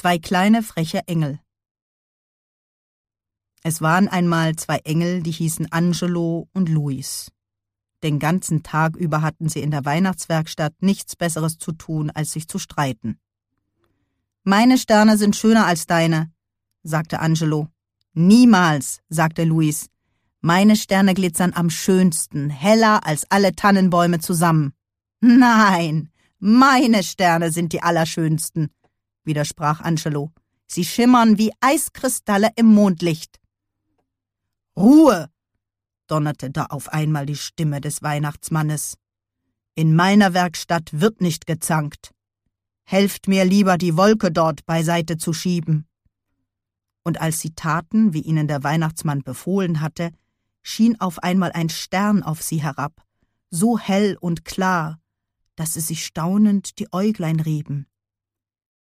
2 kleine freche Engel. Es waren einmal 2 Engel, die hießen Angelo und Luis. Den ganzen Tag über hatten sie in der Weihnachtswerkstatt nichts Besseres zu tun, als sich zu streiten. »Meine Sterne sind schöner als deine«, sagte Angelo. »Niemals«, sagte Luis. »Meine Sterne glitzern am schönsten, heller als alle Tannenbäume zusammen.« »Nein, meine Sterne sind die allerschönsten«, widersprach Angelo. »Sie schimmern wie Eiskristalle im Mondlicht.« »Ruhe«, donnerte da auf einmal die Stimme des Weihnachtsmannes. »In meiner Werkstatt wird nicht gezankt. Helft mir lieber, die Wolke dort beiseite zu schieben.« Und als sie taten, wie ihnen der Weihnachtsmann befohlen hatte, schien auf einmal ein Stern auf sie herab, so hell und klar, dass sie sich staunend die Äuglein rieben.